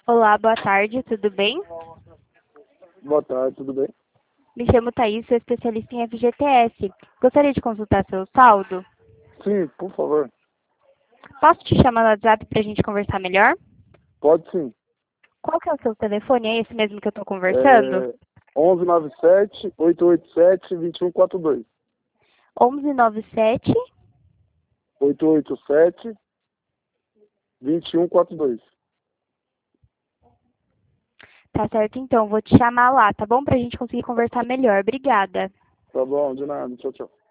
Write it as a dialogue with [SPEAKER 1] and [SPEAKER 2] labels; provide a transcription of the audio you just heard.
[SPEAKER 1] Olá, boa tarde, tudo bem?
[SPEAKER 2] Boa tarde, tudo bem?
[SPEAKER 1] Me chamo Thaís, sou especialista em FGTS. Gostaria de consultar seu saldo?
[SPEAKER 2] Sim, por favor.
[SPEAKER 1] Posso te chamar no WhatsApp para a gente conversar melhor?
[SPEAKER 2] Pode sim.
[SPEAKER 1] Qual que é o seu telefone? É esse mesmo que eu estou conversando?
[SPEAKER 2] É 1197-887-2142.
[SPEAKER 1] 1197.
[SPEAKER 2] 887-2142.
[SPEAKER 1] Tá certo, então, vou te chamar lá, tá bom? Para a gente conseguir conversar melhor. Obrigada.
[SPEAKER 2] Tá bom, de nada. Tchau, tchau.